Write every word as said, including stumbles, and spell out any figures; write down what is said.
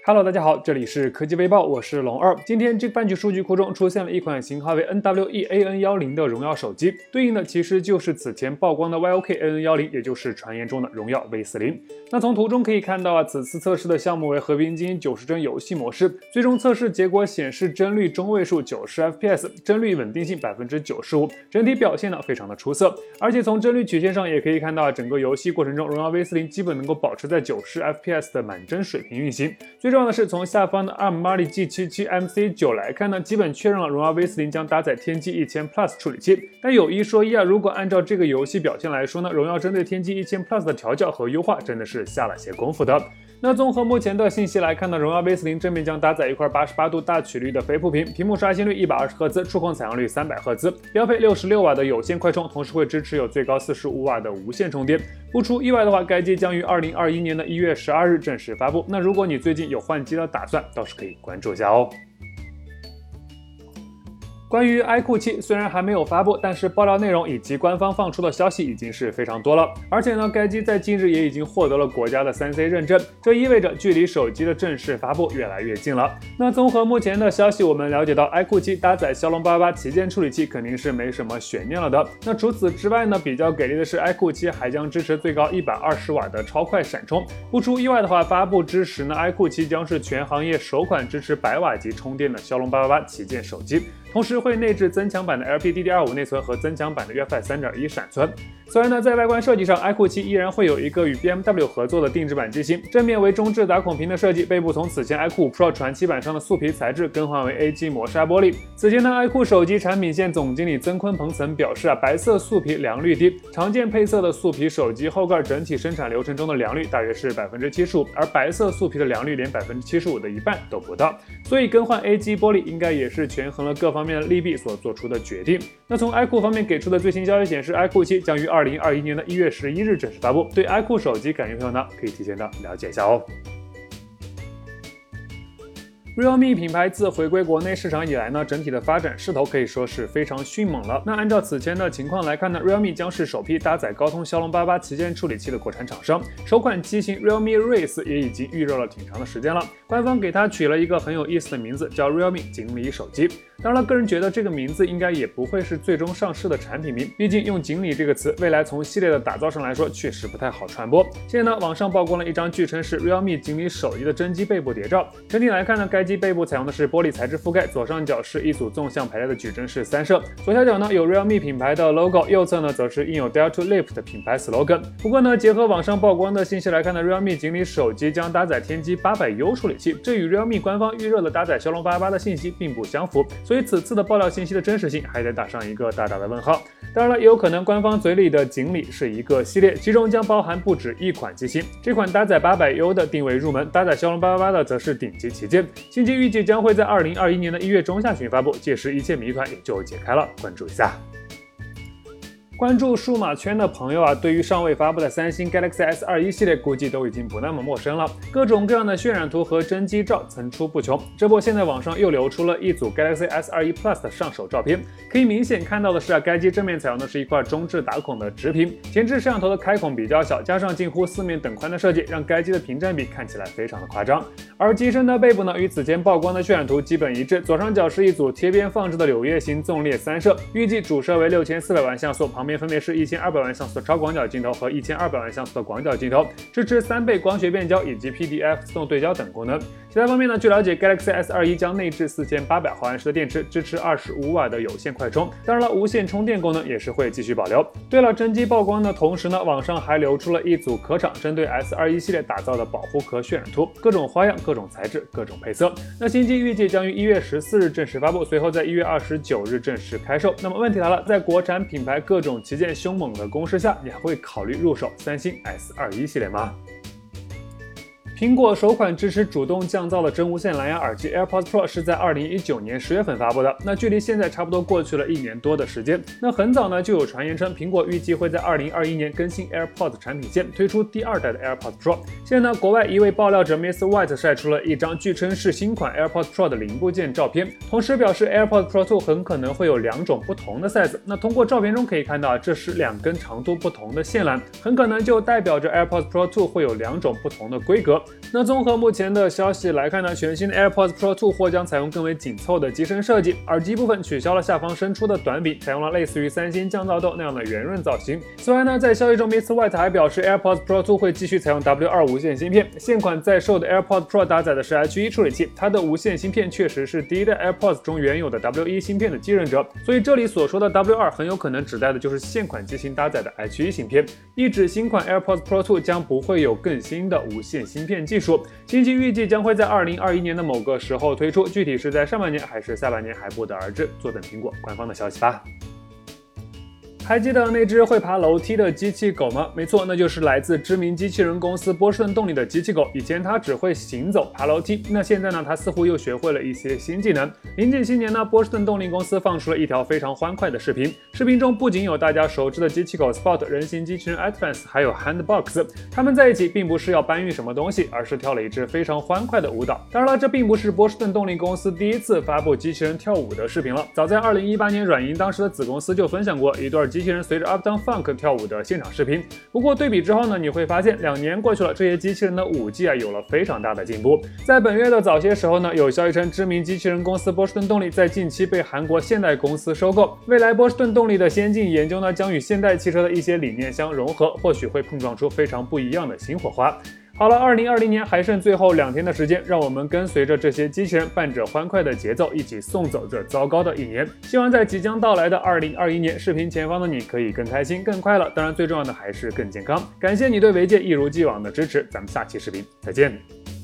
Hello， 大家好，这里是科技微报，我是龙二。今天这半局数据库中出现了一款型号为 N W E A N 一零 的荣耀手机，对应的其实就是此前曝光的 Y O K A N 一零，也就是传言中的荣耀 V 四零。那从图中可以看到啊，此次测试的项目为和平精英九十帧游戏模式，最终测试结果显示帧率中位数九十 F P S， 帧率稳定性 百分之九十五， 整体表现呢非常的出色。而且从帧率曲线上也可以看到，整个游戏过程中荣耀 V 四零基本能够保持在九十 F P S 的满帧水平运行。最重要的是，从下方的 A R M Mali G 七七 M C 九 来看呢，基本确认了荣耀 V 四零将搭载天玑一千 Plus 处理器。但有一说一啊，如果按照这个游戏表现来说呢，荣耀针对天玑一千 Plus 的调教和优化真的是下了些功夫的。那综合目前的信息来看呢，荣耀 V 四零正面将搭载一块八十八度大曲率的飞瀑屏，屏幕刷新率一百二十赫兹，触控采样率三百赫兹，标配六十六瓦的有线快充，同时会支持有最高四十五瓦的无线充电。不出意外的话，该机将于二零二一年的一月十二日正式发布。那如果你最近有换机的打算，倒是可以关注一下哦。关于 iQOO 七虽然还没有发布，但是爆料内容以及官方放出的消息已经是非常多了。而且呢，该机在近日也已经获得了国家的 三 C 认证，这意味着距离手机的正式发布越来越近了。那综合目前的消息，我们了解到 iQOO 七搭载骁龙八八八旗舰处理器肯定是没什么悬念了的。那除此之外呢，比较给力的是 iQOO 七还将支持最高一百二十瓦的超快闪充。不出意外的话，发布之时呢 iQOO 七将是全行业首款支持百瓦级充电的骁龙八八八旗舰手机。同时会内置增强版的 L P D D R 五 内存和增强版的 U E F I 三点一 闪存。虽然呢，在外观设计上 iQOO 七依然会有一个与 B M W 合作的定制版机型，正面为中置打孔屏的设计，背部从此前 iQOO 五 Pro 传奇版上的素皮材质更换为 A G 磨砂玻璃。此前呢 iQOO 手机产品线总经理曾坤鹏曾表示啊，白色素皮良率低，常见配色的素皮手机后盖整体生产流程中的良率大约是 百分之七十五， 而白色素皮的良率连 百分之七十五 的一半都不到，所以更换 A G 玻璃应该也是权衡了各方面的利弊所做出的决定。那从 iQOO 方面给出的最新消息显示 ，iQOO 七将于二零二一年的一月十一日正式发布。对 iQOO 手机感兴趣的朋友呢，可以提前的了解一下哦。realme 品牌自回归国内市场以来呢，整体的发展势头可以说是非常迅猛了。那按照此前的情况来看呢 ，realme 将是首批搭载高通骁龙八八八旗舰处理器的国产厂商。首款机型 realme Race 也已经预热了挺长的时间了，官方给它取了一个很有意思的名字，叫 realme 锦鲤手机。当然了，个人觉得这个名字应该也不会是最终上市的产品名，毕竟用锦鲤这个词，未来从系列的打造上来说，确实不太好传播。现在呢，网上曝光了一张据称是 realme 锦鲤手机的真机背部谍照。整体来看呢，该机背部采用的是玻璃材质覆盖，左上角是一组纵向排列的矩阵式三摄，左下角呢有 realme 品牌的 logo， 右侧呢则是印有 Dare to Live 的品牌 slogan。不过呢，结合网上曝光的信息来看呢 ，realme 锦鲤手机将搭载天玑八百 U 处理器，这与 realme 官方预热的搭载骁龙八八八的信息并不相符，所以此次的爆料信息的真实性还得打上一个大大的问号。当然了，也有可能官方嘴里的锦鲤是一个系列，其中将包含不止一款机型。这款搭载八百 U 的定位入门，搭载骁龙八八八的则是顶级旗舰。新机预计将会在二零二一年的一月中下旬发布，届时一切谜团也就解开了，关注一下。关注数码圈的朋友啊，对于尚未发布的三星 Galaxy S 二十一 系列估计都已经不那么陌生了，各种各样的渲染图和真机照层出不穷。这不，现在网上又流出了一组 Galaxy S 二十一 Plus 的上手照片，可以明显看到的是啊，该机正面采用的是一块中置打孔的直屏，前置摄像头的开孔比较小，加上近乎四面等宽的设计，让该机的屏占比看起来非常的夸张。而机身的背部呢，与此前曝光的渲染图基本一致，左上角是一组贴边放置的柳叶形纵列三摄，预计主摄为六千四百万像素，旁边分别是一千二百万像素的超广角镜头和一千二百万像素的广角镜头，支持三倍光学变焦以及 P D F 自动对焦等功能。其他方面呢，据了解 Galaxy S 二十一 将内置四千八百毫安时的电池，支持二十五瓦的有线快充，当然了，无线充电功能也是会继续保留。对了，真机曝光的同时呢，网上还流出了一组壳厂针对 S 二十一 系列打造的保护壳渲染图，各种花样、各种材质、各种配色。那新机预计将于一月十四日正式发布，随后在一月二十九日正式开售。那么问题来了，在国产品牌各种旗舰凶猛的攻势下，你还会考虑入手三星 S 二十一 系列吗？苹果首款支持主动降噪的真无线蓝牙耳机 AirPods Pro 是在二零一九年十月份发布的，那距离现在差不多过去了一年多的时间。那很早呢就有传言称，苹果预计会在二零二一年更新 AirPods 产品线，推出第二代的 AirPods Pro。现在呢，国外一位爆料者 Miss White 晒出了一张据称是新款 AirPods Pro 的零部件照片，同时表示 AirPods Pro 二很可能会有两种不同的 size。那通过照片中可以看到，这是两根长度不同的线缆，很可能就代表着 AirPods Pro 二会有两种不同的规格。 那综合目前的消息来看呢，全新的 AirPods Pro 二或将采用更为紧凑的机身设计，耳机部分取消了下方伸出的短柄，采用了类似于三星降噪豆那样的圆润造型。此外呢，在消息中 ，Mister White 还表示 AirPods Pro 二会继续采用 W 二 无线芯片。现款在售的 AirPods Pro 搭载的是 H 一 处理器，它的无线芯片确实是第一代 AirPods 中原有的 W 一 芯片的继任者，所以这里所说的 W 二 很有可能指代的就是现款机型搭载的 H 一 芯片，意指新款 AirPods Pro 二将不会有更新的无线芯片技术。新机预计将会在二零二一年的某个时候推出，具体是在上半年还是下半年还不得而知，坐等苹果官方的消息吧。还记得那只会爬楼梯的机器狗吗？没错，那就是来自知名机器人公司波士顿动力的机器狗。以前它只会行走、爬楼梯，那现在呢，它似乎又学会了一些新技能。临近新年呢，波士顿动力公司放出了一条非常欢快的视频。视频中不仅有大家熟知的机器狗 Spot、人形机器人 Advance， 还有 Handbox。他们在一起并不是要搬运什么东西，而是跳了一支非常欢快的舞蹈。当然了，这并不是波士顿动力公司第一次发布机器人跳舞的视频了。早在二零一八年，软银当时的子公司就分享过一段机器人随着 Uptown Funk 跳舞的现场视频。不过对比之后呢，你会发现两年过去了，这些机器人的舞技啊有了非常大的进步。在本月的早些时候呢，有消息称知名机器人公司波士顿动力在近期被韩国现代公司收购。未来波士顿动力的先进研究呢，将与现代汽车的一些理念相融合，或许会碰撞出非常不一样的新火花。好了，二零二零年还剩最后两天的时间，让我们跟随着这些机器人，伴着欢快的节奏，一起送走这糟糕的一年。希望在即将到来的二零二一年，视频前方的你可以更开心、更快乐，当然最重要的还是更健康。感谢你对维界一如既往的支持，咱们下期视频再见。